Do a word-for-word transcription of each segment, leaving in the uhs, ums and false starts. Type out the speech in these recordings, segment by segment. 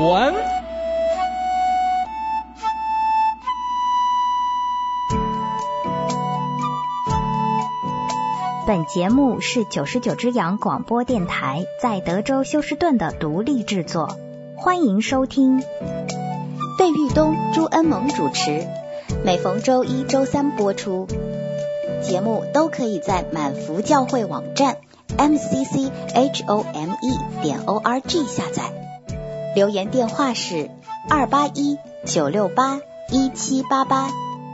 完。 本节目是九十九只羊广播电台在德州休斯顿的独立制作，欢迎收听。费玉东、朱恩萌主持，每逢周一、周三播出。节目都可以在满福教会网站 m c c h o m e 点 o r g 下载。留言电话是二八一九六八一七八八。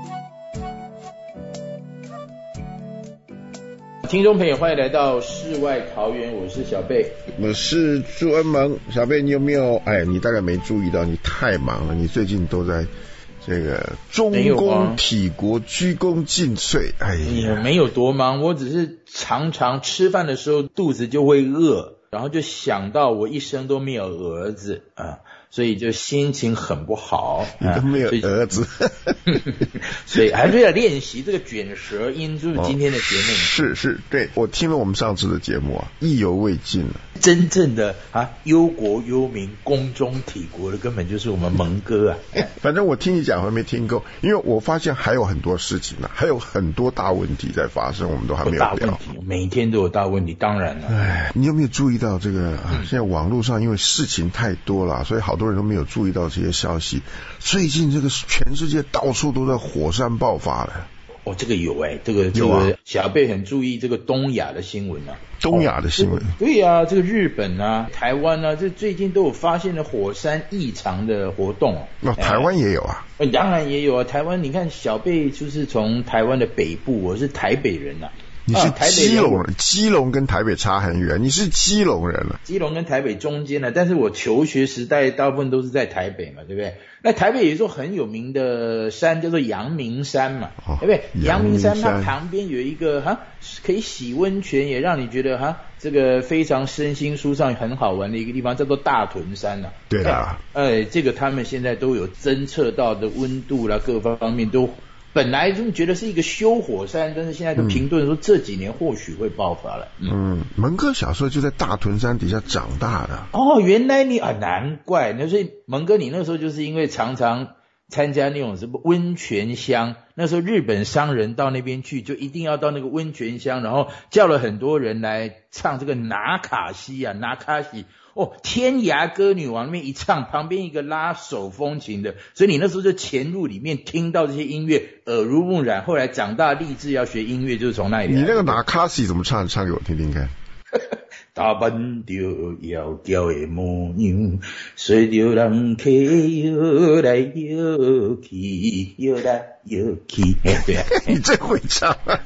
听众朋友，欢迎来到世外桃源，我是小贝， 我是朱恩萌。小贝，你有没有？哎，你大概没注意到，你太忙了，你最近都在这个中宫体国，鞠躬尽瘁。哎呀， 没有多忙，我只是常常吃饭的时候肚子就会饿，然后就想到我一生都没有儿子啊。所以就心情很不好， 你都没有儿子， 所以还是要练习这个卷舌音，就是今天的节目。 哦、是是，对，我听了我们上次的节目啊，意犹未尽了。 真正的啊忧国忧民、宫中体国的，根本就是我们蒙哥啊。 反正我听你讲还没听够，因为我发现还有很多事情呢、啊，还有很多大问题在发生，我们都还没有聊。 大问题，每天都有大问题，当然了。 哎，你有没有注意到这个？啊、现在网络上因为事情太多了，所以好多人都没有注意到这些消息。最近这个全世界到处都在火山爆发了。 哦，这个有哎、欸，这个这个小贝很注意这个东亚的新闻啊。 东亚的新闻、 哦、对啊，这个日本啊、台湾啊，这最近都有发现了火山异常的活动。 那、哦、台湾也有啊？ 呃，当然也有啊。台湾，你看小贝就是从台湾的北部，我是台北人啊。 你是基隆人，基隆跟台北差很远，你是基隆人了。 基隆跟台北中间呢，但是我求学时代大部分都是在台北嘛，对不对？那台北有一座很有名的山叫做阳明山嘛，哦、对不对？阳明山它旁边有一个哈可以洗温泉，也让你觉得哈这个非常身心舒畅、很好玩的一个地方，叫做大屯山啊。 对啊， 哎，这个他们现在都有侦测到的温度啦，各方面都。本来就觉得是一个休火山，但是现在都评论说这几年或许会爆发了。 嗯，嗯蒙哥小时候就在大屯山底下长大的。 哦，原来你啊，难怪。那所以蒙哥你那时候就是因为常常参加那种什么温泉乡，那时候日本商人到那边去，就一定要到那个温泉乡，然后叫了很多人来唱这个纳卡西啊，纳卡西。哦，天涯歌女往那边一唱，旁边一个拉手风琴的，所以你那时候就潜入里面听到这些音乐，耳濡目染。后来长大立志要学音乐，就是从那里来。 你那个拿卡西怎么唱？唱给我听听看。 打扮着窈窕的模样，随着人客摇来摇去，摇来摇去。对啊， 你真会唱啊！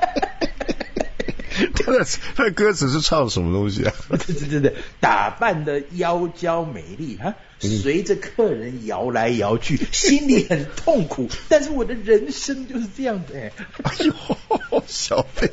他的他的歌词是唱什么东西啊？ 对对对对，打扮的妖娇美丽哈，随着客人摇来摇去，心里很痛苦，但是我的人生就是这样的、欸。 哎呦，小贝，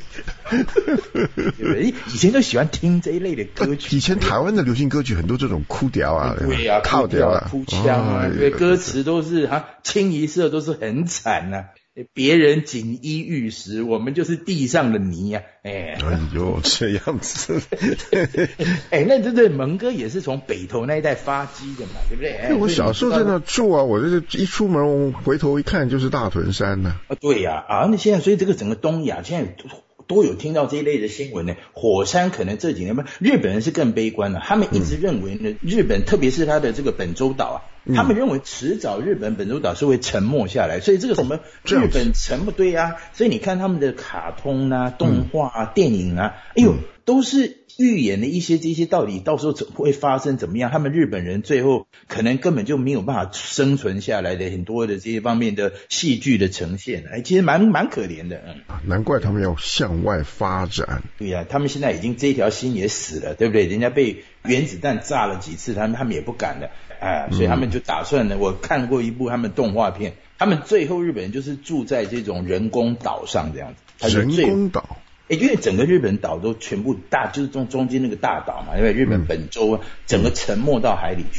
以前都喜欢听这一类的歌曲。 以前台湾的流行歌曲很多这种哭调啊， 对啊， 靠调啊， 哭腔啊，对，歌词都是哈清一色都是很惨啊。别人锦衣玉食，我们就是地上的泥呀、啊！哎， 哎呦，这样子， 哎，那对对，蒙哥也是从北投那一带发迹的嘛，对不对？哎， 我小时候在那住啊，我这一出门回头一看就是大屯山呢、 啊。啊，对呀、啊，啊，那现在所以这个整个东亚现在都有听到这一类的新闻呢。火山可能这几年吧，日本人是更悲观的，他们一直认为呢，嗯、日本特别是他的这个本州岛啊。他们认为迟早日本本州岛是会沉没下来，所以这个什么日本沉没对啊，所以你看他们的卡通啊、动画啊、嗯、电影啊，哎呦，都是预演的一些这些到底到时候怎会发生怎么样，他们日本人最后可能根本就没有办法生存下来的很多的这些方面的戏剧的呈现，哎，其实蛮蛮可怜的，嗯， 难怪他们要向外发展。 对呀、啊，他们现在已经这条心也死了，对不对？人家被原子弹炸了几次，他们他们也不敢了。哎，所以他们就打算呢。我看过一部他们动画片，他们最后日本人就是住在这种人工岛上这样子。 人工岛？ 哎，因为整个日本岛都全部大，就是中中间那个大岛嘛，因为日本本州啊，嗯、整个沉没到海里去。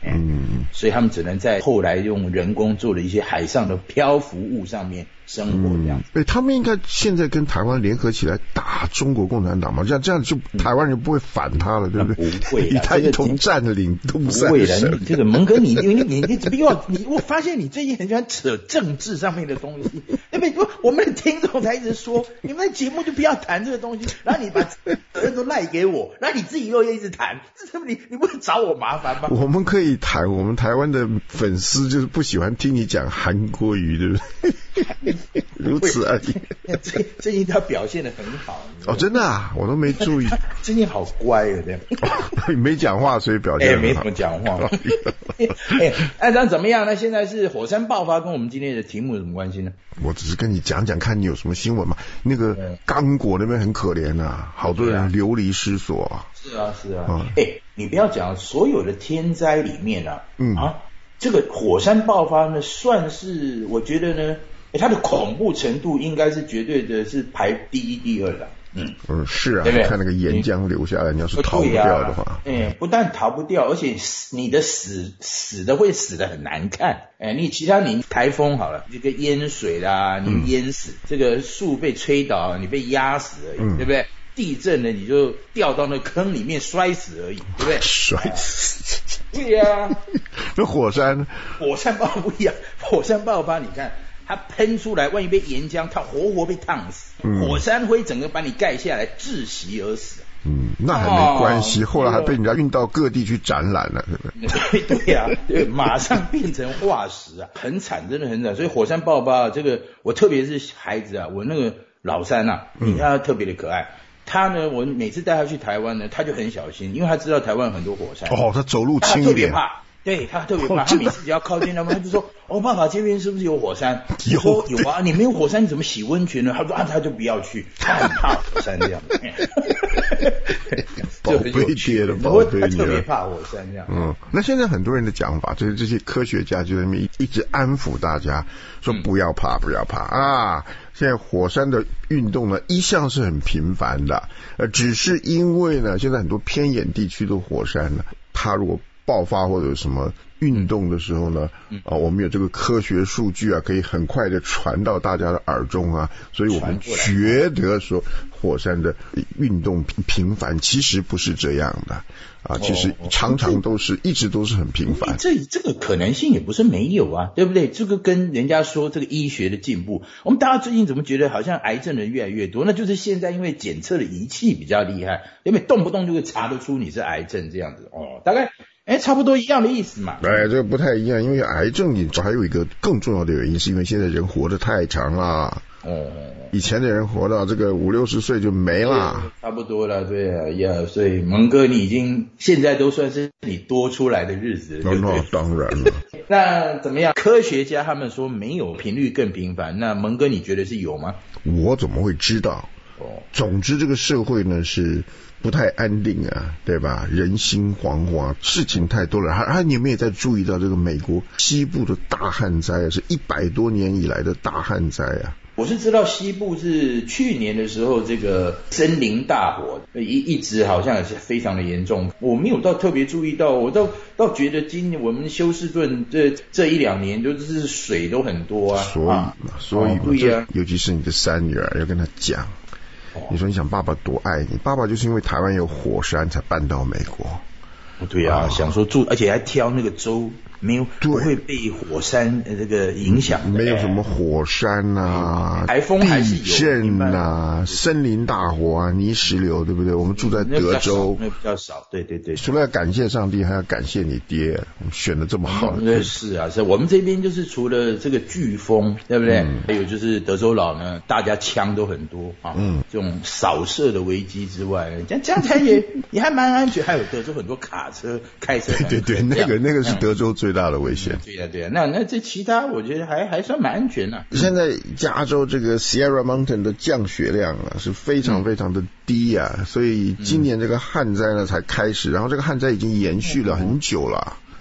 嗯，所以他们只能在后来用人工做了一些海上的漂浮物上面生活这样子。 嗯，他们应该现在跟台湾联合起来打中国共产党嘛？这样这样就台湾人不会反他了，对不对？ 不会， 他一同占领东三省。 不会的，你这个蒙哥，你你你你不要你，我发现你最近很喜欢扯政治上面的东西，对不对？我们的听众才一直说，你们的节目就不要谈这个东西，然后你把责任都赖给我，然后你自己又一直谈，这你你不会找我麻烦吗？ 我们可以谈，我们台湾的粉丝就是不喜欢听你讲韩国语，对不对？如此而已。 最最近他表现得很好哦，真的啊，我都没注意。 最近好乖啊，这样。 没讲话，所以表现得很好。 哎，没怎么讲话。哎，按照怎么样呢？现在是火山爆发，跟我们今天的题目有什么关系呢？ 我只是跟你讲讲，看你有什么新闻嘛。那个刚果那边很可怜啊，好多人流离失所啊。 是啊，是啊。哎、嗯，你不要讲所有的天灾里面啊，嗯啊，这个火山爆发呢，算是我觉得呢，它的恐怖程度应该是绝对的是排第一、第二的。嗯嗯，是啊，对不对？看那个岩浆流下来，你要是逃不掉的话， 哎、啊，不但逃不掉，而且你的死死的会死的很难看。哎，你其他你台风好了，这个淹水啦，你淹死；嗯、这个树被吹倒，你被压死而已，嗯、对不对？地震呢，你就掉到那坑里面摔死而已，对不对？ 摔死。 对呀、啊， 那火山， 火山爆不一样，火山爆发，你看。它喷出来，万一被岩浆，它活活被烫死。嗯、火山灰整个把你盖下来，窒息而死。 嗯，那还没关系，哦、后来还被人家运到各地去展览了，对不对？对对呀、啊，对，马上变成化石啊，很惨，真的很惨。所以火山爆发，这个我特别是孩子啊，我那个老三啊，你看他特别的可爱。嗯他呢，我每次带他去台湾呢，他就很小心，因为他知道台湾有很多火山。 哦，他走路轻一点。 他特别怕。对他特别怕，哦、他每次只要靠近他们，他就说：“哦，爸爸这边是不是有火山？” 有说有啊，你没有火山，你怎么洗温泉呢？他说：“啊，他就不要去，他很怕火山这样。” 宝贝爹的宝贝女儿， 他特别怕火山这样。 嗯，那现在很多人的讲法，就是这些科学家就在那边一直安抚大家，说不要怕，不要怕啊！现在火山的运动呢，一向是很频繁的，呃，只是因为呢，现在很多偏远地区的火山呢，它如果爆发或者有什么运动的时候呢，啊，我们有这个科学数据啊，可以很快的传到大家的耳中啊，所以我们觉得说火山的运动频繁，其实不是这样的啊，其实常常都是一直都是很频繁。 这这个可能性也不是没有啊，对不对？这个跟人家说这个医学的进步，我们大家最近怎么觉得好像癌症的人越来越多？那就是现在因为检测的仪器比较厉害，因为动不动就会查得出你是癌症这样子哦，大概。哎，差不多一样的意思嘛。 哎，这个不太一样，因为癌症你还有一个更重要的原因，是因为现在人活得太长了。哦，以前的人活到这个五六十岁就没了， 差不多了，对啊，呀，所以蒙哥你已经现在都算是你多出来的日子了，对不对？ 那当然了。 那怎么样？科学家他们说没有频率更频繁，那蒙哥你觉得是有吗？ 我怎么会知道？哦，总之这个社会呢是不太安定啊，对吧？人心惶惶，事情太多了。还你们也在注意到这个美国西部的大旱灾啊，是一百多年以来的大旱灾啊。 我是知道西部是去年的时候这个森林大火一一直好像也是非常的严重，我没有到特别注意到，我倒倒觉得今年我们休斯顿这这一两年就是水都很多啊。 所以嘛，所以嘛， 哦对啊， 尤其是你的三女儿要跟她讲。你说你想爸爸多爱你，爸爸就是因为台湾有火山才搬到美国。 对啊，啊想说住，而且还挑那个州没有不会被火山这个影响， 没有什么火山啊、 台风还是有地震啊、森林大火啊、泥石流，对不对？我们住在德州， 那比较少，对对对。 除了要感谢上帝，还要感谢你爹，选的这么好。 嗯、是啊，是我们这边就是除了这个飓风，对不对？嗯、还有就是德州佬呢，大家枪都很多啊，嗯，这种扫射的危机之外，这样这样才也也还蛮安全。还有德州很多卡车开车， 对对对，那个那个是德州最大的危险。 嗯、对呀、啊、对呀、啊，那那这其他我觉得还还算蛮安全的、啊。 现在加州这个 Sierra Mountain 的降雪量啊是非常非常的低啊，所以今年这个旱灾呢才开始，然后这个旱灾已经延续了很久了。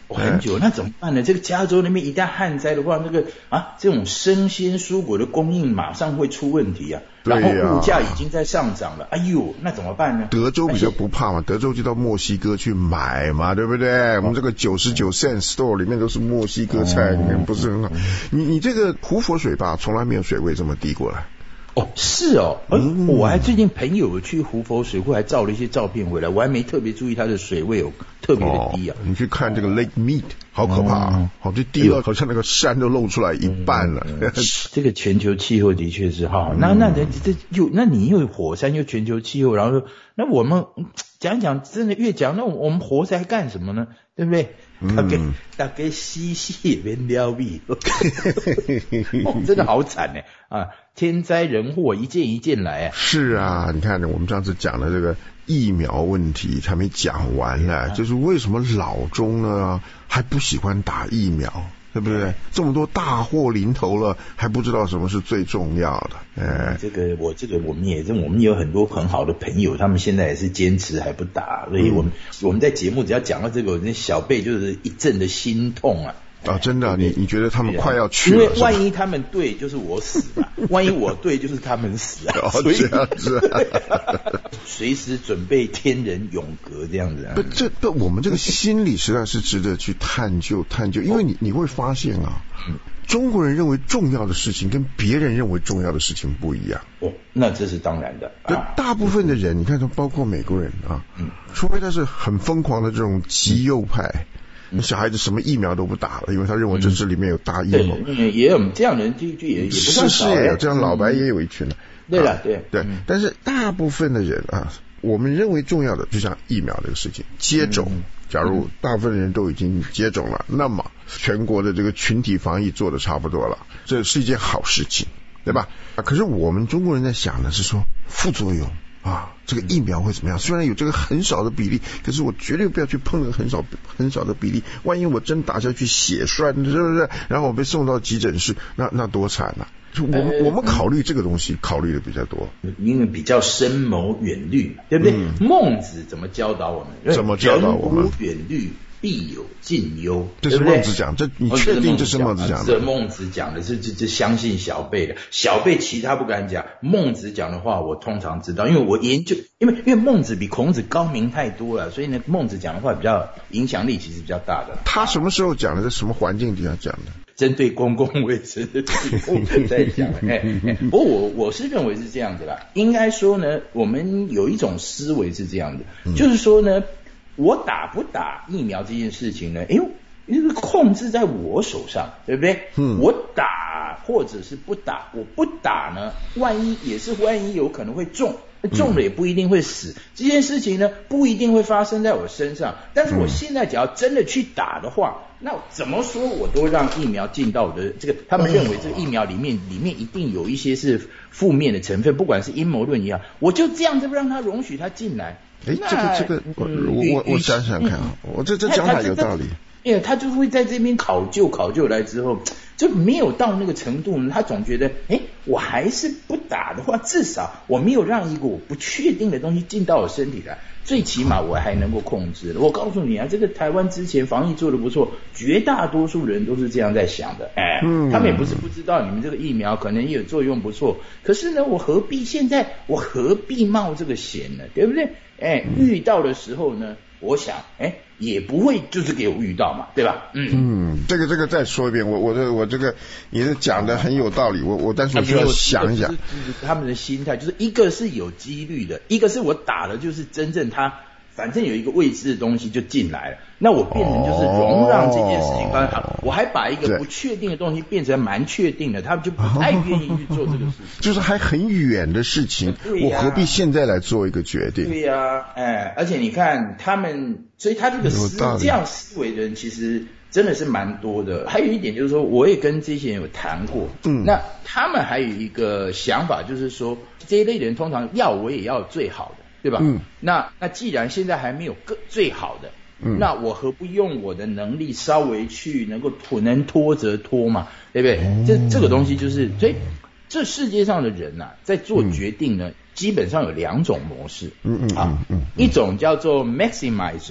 哦、很久，那怎么办呢？这个加州那边一旦旱灾的话，那个啊，这种生鲜蔬果的供应马上会出问题啊。然后物价已经在上涨了，哎呦，那怎么办呢？ 德州比较不怕嘛，德州就到墨西哥去买嘛，对不对？我们这个九十九 cent store 里面都是墨西哥菜，里面不是很好。你你这个胡佛水坝从来没有水位这么低过来。 哦，是哦，嗯，我还最近朋友去胡佛水库还照了一些照片回来，我还没特别注意它的水位有特别的低啊。 哦、你去看这个 Lake Mead， 好可怕啊，好、哦、就低到好像那个山都露出来一半了。嗯、 这个全球气候的确是哈，那那这这又那你又火山又全球气候，然后那我们讲讲真的越讲，那我们活着还干什么呢？对不对？大概、嗯、大概嬉戏也变撩鼻、哦，真的好惨呢啊！天灾人祸一件一件来啊！ 是啊，你看我们上次讲的这个疫苗问题还没讲完呢，啊、就是为什么老中呢还不喜欢打疫苗？对不对？这么多大祸临头了，还不知道什么是最重要的。哎， 这个我这个我们也我们有很多很好的朋友，他们现在也是坚持还不打，所以我们、嗯、我们在节目只要讲到这个，那小贝就是一阵的心痛啊。 啊，真的、啊，你你觉得他们快要去了？ 因为万一他们对，就是我死嘛；万一我对，就是他们死啊。所以这样子、啊，随时准备天人永隔这样子、啊。 不，这不，我们这个心理实在是值得去探究探究，因为你你会发现啊，中国人认为重要的事情跟别人认为重要的事情不一样。 哦，那这是当然的。 对、啊，大部分的人，你看，包括美国人啊，嗯，除非他是很疯狂的这种极右派。嗯、小孩子什么疫苗都不打了，因为他认为这是里面有大阴谋。 嗯，也有这样的人，就就也也不算少。 是是也有这样，老白也有一群了。 嗯、对了，对对、嗯，但是大部分的人啊，我们认为重要的，就像疫苗这个事情，接种。嗯、假如大部分人都已经接种了，那么全国的这个群体防疫做的差不多了，这是一件好事情，对吧？啊，可是我们中国人在想的是说副作用。啊，这个疫苗会怎么样？虽然有这个很少的比例，可是我绝对不要去碰那个很少很少的比例。万一我真打下去血栓，是不是？然后我被送到急诊室，那那多惨啊！就我们、呃、我们考虑这个东西，考虑的比较多， 因为比较深谋远虑，对不对？嗯、孟子怎么教导我们？ 怎么教导我们？ 人无远虑，必有近忧。 这是孟子讲，这你确定这是孟子讲的？ 这孟子讲的是这这相信小辈的，小辈其他不敢讲。孟子讲的话，我通常知道，因为我研究，因为因为孟子比孔子高明太多了，所以呢，孟子讲的话比较影响力其实比较大的。 他什么时候讲的？在什么环境底下讲的？ 针对公共卫生的题目在讲。哎哎，不过我我是认为是这样子啦，应该说呢，我们有一种思维是这样的，嗯、就是说呢。我打不打疫苗这件事情呢？哎呦，控制在我手上，对不对？嗯，我打或者是不打，我不打呢，万一也是万一有可能会中，中了也不一定会死。嗯、这件事情呢，不一定会发生在我身上。但是我现在只要真的去打的话，那怎么说我都让疫苗进到我的这个，他们认为这个疫苗里面里面一定有一些是负面的成分，不管是阴谋论一样，我就这样子让他容许他进来。 哎，这个这个，我我我想想看啊，我这这讲法有道理。 因为他就会在这边考究考究来之后，就没有到那个程度呢，他总觉得，哎，我还是不打的话，至少我没有让一个我不确定的东西进到我身体来，最起码我还能够控制。我告诉你啊，这个台湾之前防疫做得不错，绝大多数人都是这样在想的，哎，嗯、他们也不是不知道你们这个疫苗可能也有作用不错，可是呢，我何必现在我何必冒这个险呢？对不对？哎，遇到的时候呢，我想，哎，也不会就是给我遇到嘛，对吧？嗯嗯，这个这个再说一遍，我我这我这个你是讲的很有道理，我我但是我需要想一想， 他们的心态就是一个是有几率的，一个是我打了就是真正他反正有一个未知的东西就进来了，那我变成就是容让这件事情发生，哦、我还把一个不确定的东西变成蛮确定的，他们就不太愿意去做这个事情， 就是还很远的事情，我何必现在来做一个决定？ 对呀、啊，哎，而且你看他们，所以他这个思这样思维的人其实真的是蛮多的。还有一点就是说，我也跟这些人有谈过，嗯，那他们还有一个想法就是说，这一类人通常要我也要最好的。对吧？嗯，那那既然现在还没有更最好的，嗯，那我何不用我的能力稍微去能够拖能拖则拖嘛，对不对？哦、这这个东西就是，所以这世界上的人呐、啊，在做决定呢，嗯、基本上有两种模式，嗯嗯啊，嗯嗯嗯一种叫做 maximizer，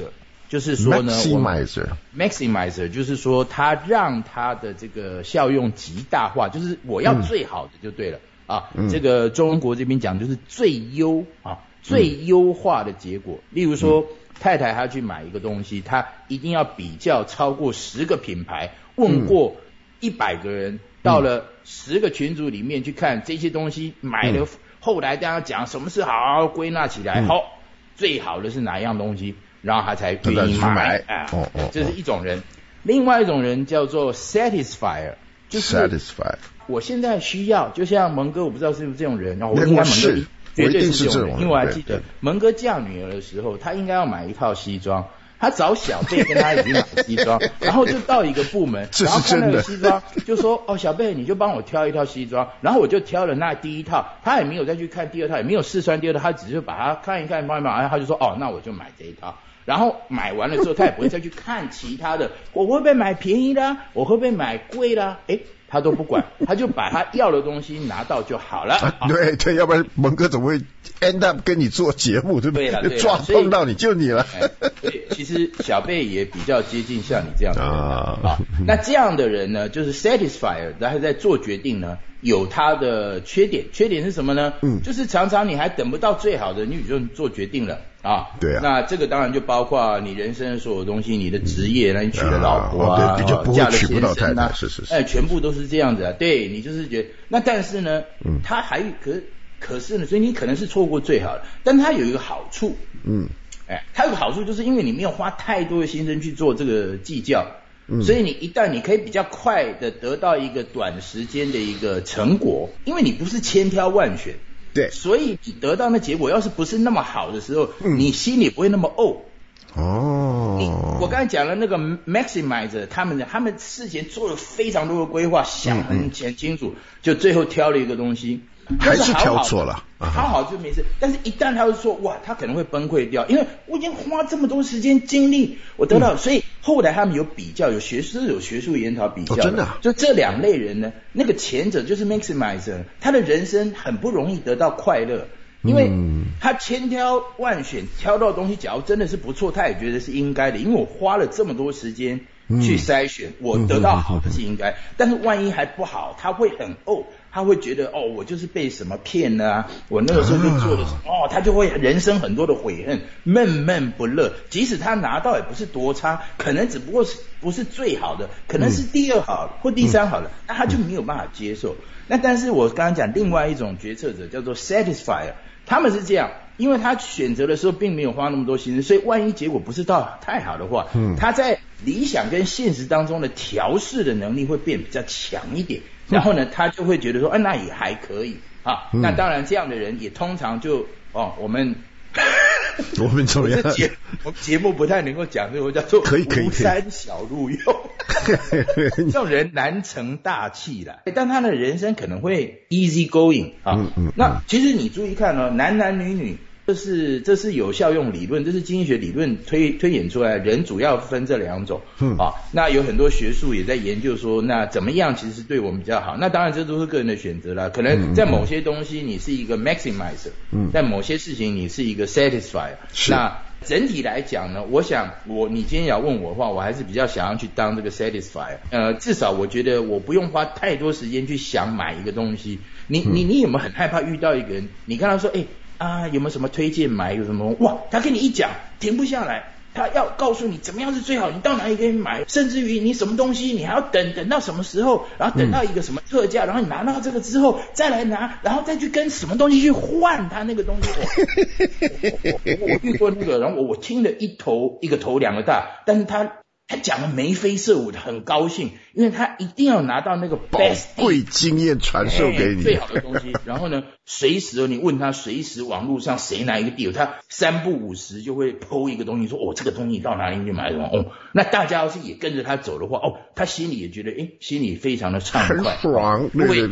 就是说呢 ，maximizer maximizer 就是说它让它的这个效用极大化，就是我要最好的就对了、嗯、啊、嗯。这个中国这边讲就是最优啊，最优化的结果。例如说、嗯、太太她去买一个东西，她一定要比较超过十个品牌，问过一百个人。嗯，到了十个群组里面去看这些东西买了、嗯，后来大家讲什么是好，好归纳起来，好、嗯，最好的是哪一样东西，然后他才愿意买。哎、啊，哦哦，这是一种人。另外一种人叫做 satisfier， 就是 satisfier。 我现在需要，就像蒙哥，我不知道是不是这种人，然后我应该蒙哥绝对是这种人，因为我还记得蒙哥嫁女儿的时候，他应该要买一套西装。他找小贝跟他已经买西装，然后就到一个部门，然后看那个西装，就说哦，小贝你就帮我挑一套西装，然后我就挑了那第一套，他也没有再去看第二套，也没有试穿第二套，他只是把它看一看，慢慢，然后他就说哦，那我就买这一套。然后买完了之后，他也不会再去看其他的，我会不会买便宜的、啊，我会不会买贵的、啊，诶他都不管，他就把他要的东西拿到就好了。 啊、对对，要不然蒙哥怎么会 end up 跟你做节目，对不对？对了，撞碰到你就你了。 对，其实小贝也比较接近像你这样的人啊。啊那这样的人呢，就是 satisfier， 然后在做决定呢，有他的缺点。缺点是什么呢？嗯，就是常常你还等不到最好的，你就做决定了。啊， 对啊， 那这个当然就包括你人生的所有东西，你的职业，那你娶了老婆啊， 啊对，就不会娶不到太太， 是是是， 哎，全部都是这样子啊。对，你就是觉得，那但是呢，嗯，他还可可是呢，所以你可能是错过最好的，但他有一个好处，嗯，哎，他有个好处就是因为你没有花太多的心思去做这个计较，嗯，所以你一旦你可以比较快的得到一个短时间的一个成果，因为你不是千挑万选。 对， 所以你得到那结果要是不是那么好的时候，嗯、你心里不会那么怄。 哦， 你我刚才讲了那个 maximizer， 他们他们事前做了非常多的规划，想很很清楚，嗯嗯，就最后挑了一个东西， 还是挑错了， 好好就没事。但是一旦他说哇，他可能会崩溃掉，因为我已经花这么多时间精力，我得到，嗯、所以后来他们有比较，有学术有学术研讨比较的， 哦，真的，啊， 就这两类人呢，那个前者就是 maximizer， 他的人生很不容易得到快乐。因为他千挑万选挑到的东西，假如真的是不错，他也觉得是应该的，因为我花了这么多时间去筛选，我得到好的是应该，但是万一还不好，他会很怄，他会觉得哦，我就是被什么骗了啊，我那个时候就做了什么，哦，他就会人生很多的悔恨，闷闷不乐，即使他拿到也不是多差，可能只不过是不是最好的，可能是第二好或第三好的，那他就没有办法接受。那但是我刚刚讲另外一种决策者叫做 satisfier， 他们是这样，因为他选择的时候并没有花那么多心思，所以万一结果不是到太好的话，嗯，他在理想跟现实当中的调试的能力会变比较强一点，然后呢，他就会觉得说，啊，那也还可以啊。嗯、那当然，这样的人也通常就哦，我们我们怎么样？ 节我们节目不太能够讲这个叫做吴山小路用，这种人难成大器啦。但他的人生可能会 easy going 啊。嗯嗯、那其实你注意看哦，男男女女。这是这是有效用理论，这是经济学理论推推演出来，人主要分这两种，嗯啊，那有很多学术也在研究说，那怎么样其实对我们比较好？那当然这都是个人的选择啦，可能在某些东西你是一个 maximizer， 嗯，在某些事情你是一个 satisfier， 那整体来讲呢，我想我你今天要问我的话，我还是比较想要去当这个 satisfier， 呃，至少我觉得我不用花太多时间去想买一个东西。你你你有没有很害怕遇到一个人，你跟他说，哎。啊，有没有什么推荐买？有什么哇？他跟你一讲，停不下来，他要告诉你怎么样是最好，你到哪里可以买，甚至于你什么东西你还要等等到什么时候，然后等到一个什么特价，嗯、然后你拿到这个之后再来拿，然后再去跟什么东西去换他那个东西。我, 我, 我遇过那个，然后我我听了一头一个头两个大，但是他。他讲的眉飞色舞的，很高兴，因为他一定要拿到那个 best 宝贵经验传授给你、 欸、最好的东西。然后呢，随时你问他，随时网络上谁哪一个地有，他三不五时就会 po 一个东西，说哦这个东西到哪里去买什么哦。那大家要是也跟着他走的话，哦，他心里也觉得哎，心里非常的畅快， 很爽， 对对对。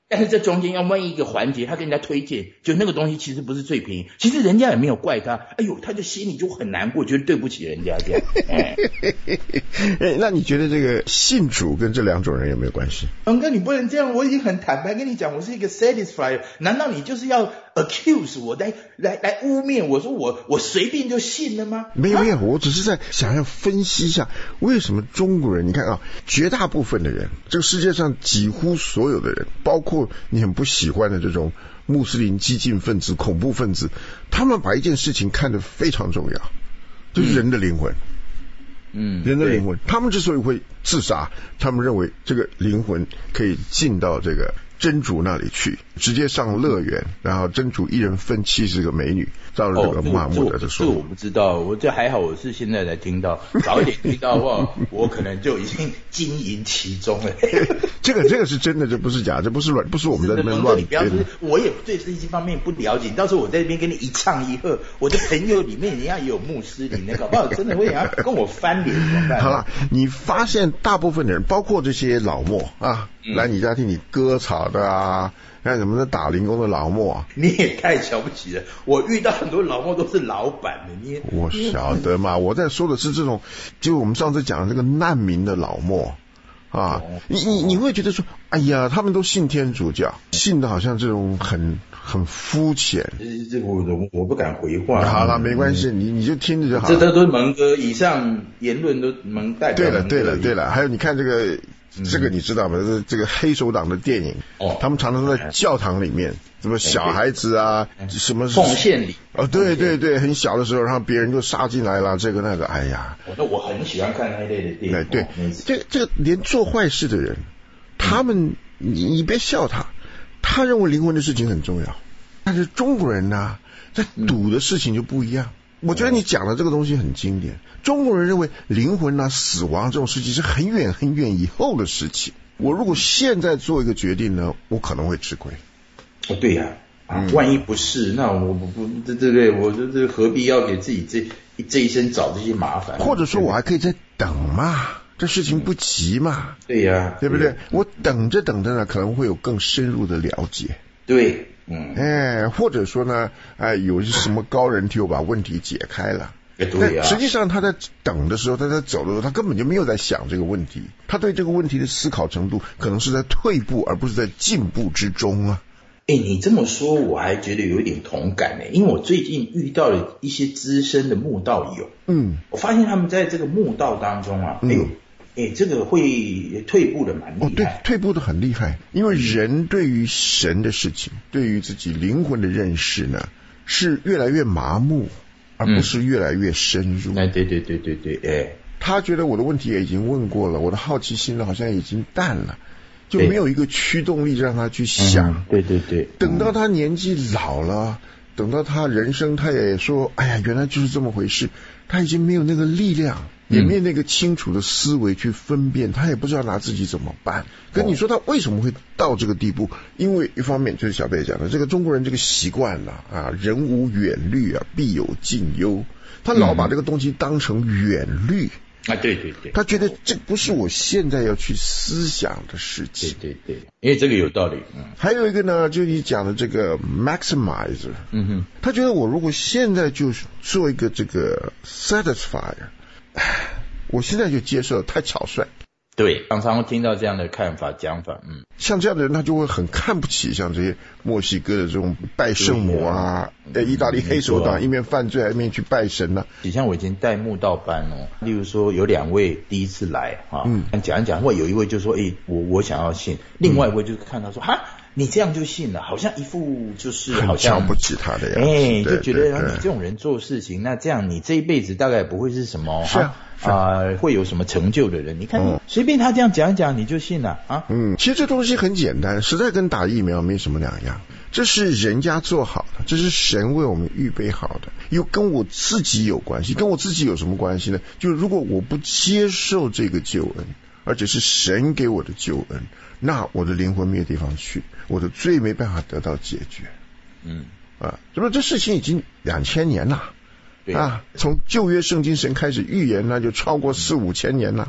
但是这中间要万一一个环节，他跟人家推荐，就那个东西其实不是最便宜，其实人家也没有怪他，哎呦，他就心里就很难过，觉得对不起人家这样。哎， 那你觉得这个信主跟这两种人有没有关系？ 龙哥，你不能这样，我已经很坦白跟你讲，我是一个 satisfier， 难道你就是要 accuse 我来来来污蔑我说我我随便就信了吗？ 没有没有，我只是在想要分析一下，为什么中国人，你看啊，绝大部分的人，这个世界上几乎所有的人，包括你很不喜欢的这种穆斯林激进分子、恐怖分子，他们把一件事情看得非常重要，就是人的灵魂。嗯，人的灵魂，他们之所以会自杀，他们认为这个灵魂可以进到这个真主那里去，直接上乐园，然后真主一人分七十个美女，照着这个麻木的这说。 这我不知道，我这还好，我是现在才听到，早一点听到的话，我可能就已经经营其中了。 这个这个是真的，这不是假，这不是乱，不是我们在那边乱编。 我也对这些方面不了解，到时候我在那边跟你一唱一和，我的朋友里面人家也有穆斯林，那搞不好真的会想要跟我翻脸，怎么办？ 好了，你发现大部分的人，包括这些老墨啊，嗯、来你家听你割草的啊，看什么的打零工的老墨、啊， 你也太瞧不起了。我遇到很多老墨都是老板的，你我晓得嘛，我在说的是这种，就我们上次讲的这个难民的老墨。啊，你你你会觉得说，哎呀，他们都信天主教，信的好像这种很很肤浅。 这我我不敢回话。 好了，没关系，嗯、你你就听着就好。 这这都是蒙哥，以上言论都蒙代表。 对了对了对了，还有你看这个。这个你知道吗？这这个黑手党的电影，哦，他们常常都在教堂里面，什么小孩子啊，什么奉献礼， 哦，对对对，很小的时候，然后别人就杀进来了，这个那个，哎呀， 那我很喜欢看那一类的电影。 对，这这个连做坏事的人，他们你你别笑他，他认为灵魂的事情很重要，但是中国人呢，在赌的事情就不一样。我觉得你讲的这个东西很经典。中国人认为灵魂啊、死亡这种事情是很远很远以后的事情。我如果现在做一个决定呢，我可能会吃亏。 哦，对呀、啊，啊，嗯、万一不是，那我不不对对对，我这这何必要给自己这这一生找这些麻烦？ 或者说我还可以再等嘛，这事情不急嘛。 嗯、对呀、啊， 对不对？我等着等着呢，可能会有更深入的了解。 对。嗯， 哎，或者说呢，哎，有什么高人替我把问题解开了。 对啊， 但实际上他在等的时候，他在走的时候，他根本就没有在想这个问题。他对这个问题的思考程度，可能是在退步，而不是在进步之中啊。 哎，你这么说，我还觉得有一点同感呢，因为我最近遇到了一些资深的慕道友，嗯，我发现他们在这个慕道当中啊，哎呦。嗯哎，这个会退步的蛮厉害。哦， 对，退步的很厉害。因为人对于神的事情，对于自己灵魂的认识呢，是越来越麻木，而不是越来越深入。 哎、嗯，对对对对对，哎， 他觉得我的问题也已经问过了，我的好奇心呢好像已经淡了，就没有一个驱动力让他去想。 嗯、对对对， 等到他年纪老了，等到他人生，他也说，哎呀，原来就是这么回事，他已经没有那个力量。也没有那个清楚的思维去分辨，他也不知道拿自己怎么办。跟你说他为什么会到这个地步？因为一方面就是小贝讲的，这个中国人这个习惯了啊，人无远虑啊，必有近忧。他老把这个东西当成远虑啊，对对对， 他觉得这不是我现在要去思想的事情。 对对对，因为这个有道理。嗯，还有一个呢，就你讲的这个 maximizer， 嗯哼，他觉得我如果现在就做一个这个 satisfier。我现在就接受太草率。 对，常常听到这样的看法讲法。嗯， 像这样的人他就会很看不起像这些墨西哥的这种拜圣母啊，呃、啊，意大利黑手党一面犯罪一面去拜神啊。 你像我已经带慕道班哦，例如说有两位第一次来啊，嗯，讲一讲，或有一位就说，哎，我我想要信，另外一位就看到说，哈。你这样就信了，好像一副就是好像瞧不起他的样子， 哎，就觉得你这种人做事情，那这样你这一辈子大概不会是什么是啊啊、呃、会有什么成就的人。你看，嗯、随便他这样讲一讲，你就信了啊？ 嗯，其实这东西很简单，实在跟打疫苗没什么两样。这是人家做好的，这是神为我们预备好的，又跟我自己有关系。跟我自己有什么关系呢？就如果我不接受这个救恩，而且是神给我的救恩，那我的灵魂没有地方去，我的罪没办法得到解决。嗯啊，是不是这事情已经两千年了？对啊，从旧约圣经神开始预言，那就超过四五千年了。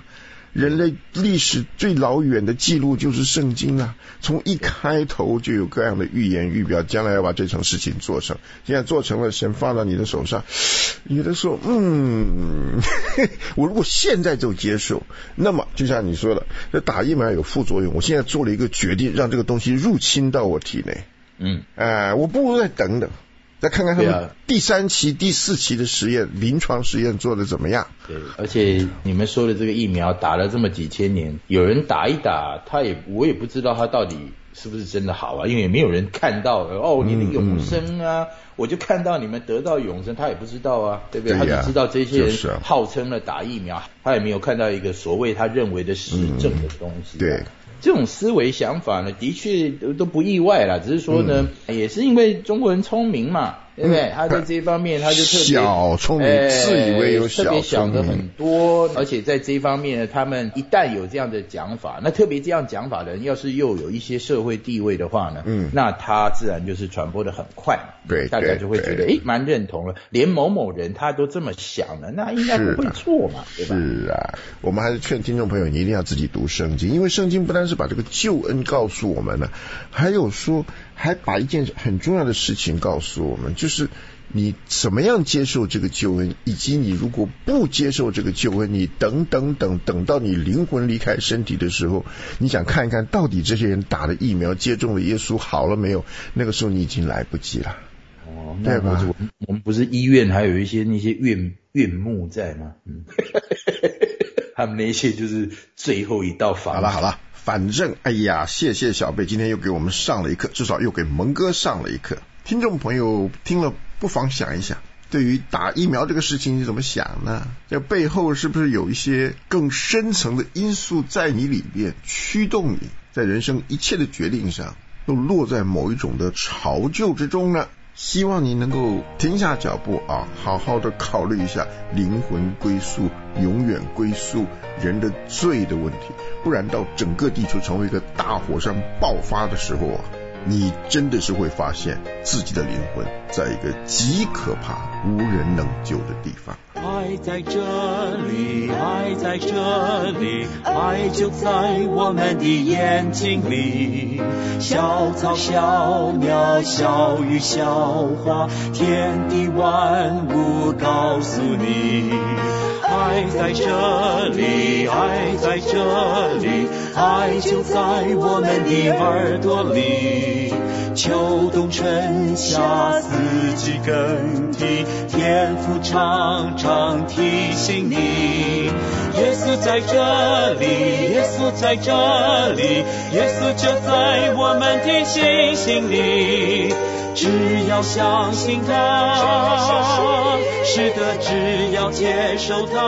人类历史最老远的记录就是圣经啊，从一开头就有各样的预言预表，将来要把这场事情做成。现在做成了，先放到你的手上，有的时候，嗯，我如果现在就接受，那么就像你说的，这打疫苗有副作用，我现在做了一个决定，让这个东西入侵到我体内， 嗯， 哎、呃，我不如再等等。再看看他们第三期、第四期的实验，临床实验做的怎么样？ 对，而且你们说的这个疫苗打了这么几千年，有人打一打，他也我也不知道他到底是不是真的好啊，因为也没有人看到哦，你的永生啊，嗯嗯我就看到你们得到永生，他也不知道啊，对不对？ 对他只知道这些人就是啊号称了打疫苗，他也没有看到一个所谓他认为的实证的东西、啊嗯。 对。 这种思维想法呢，的确都不意外啦，只是说呢、嗯，也是因为中国人聪明嘛，对不对？嗯、他在这一方面他就特别小聪明、欸，自以为有小聪明， 特别想的很多，而且在这一方面呢，他们一旦有这样的讲法，那特别这样讲法的人，要是又有一些社会地位的话呢，嗯，那他自然就是传播的很快嘛， 对， 大家就会觉得诶蛮认同了，连某某人他都这么想了，那应该不会错嘛，对吧？ 是啊，我们还是劝听众朋友，你一定要自己读圣经，因为圣经不单是把这个救恩告诉我们呢，还有说还把一件很重要的事情告诉我们，就是你怎么样接受这个救恩，以及你如果不接受这个救恩，你等等等等到你灵魂离开身体的时候，你想看一看到底这些人打了疫苗接种了耶稣好了没有，那个时候你已经来不及了。 哦，对吧？我们不是医院还有一些那些院院牧在吗？嗯，他们那些就是最后一道防。 好了好了，反正哎呀，谢谢小贝今天又给我们上了一课，至少又给蒙哥上了一课。听众朋友听了不妨想一想，对于打疫苗这个事情你怎么想呢？这背后是不是有一些更深层的因素在你里面驱动你在人生一切的决定上都落在某一种的潮臼之中呢？希望你能够停下脚步啊，好好的考虑一下灵魂归宿、永远归宿、人的罪的问题，不然到整个地球成为一个大火山爆发的时候啊，你真的是会发现自己的灵魂在一个极可怕、无人能救的地方。 爱在这里，爱在这里，爱就在我们的眼睛里。小草小鸟小鱼小花，天地万物告诉你，爱在这里，爱在这里，爱就在我们的耳朵里。秋冬春夏四季更替，天父常常提醒你，耶稣在这里，耶稣在这里，耶稣就在我们的心心里。只要相信他，是的，只要接受他，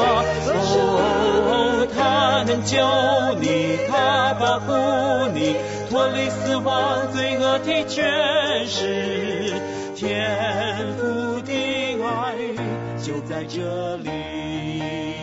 哦，他能救你，他保护你，脱离死亡罪恶的权势，天父的爱就在这里。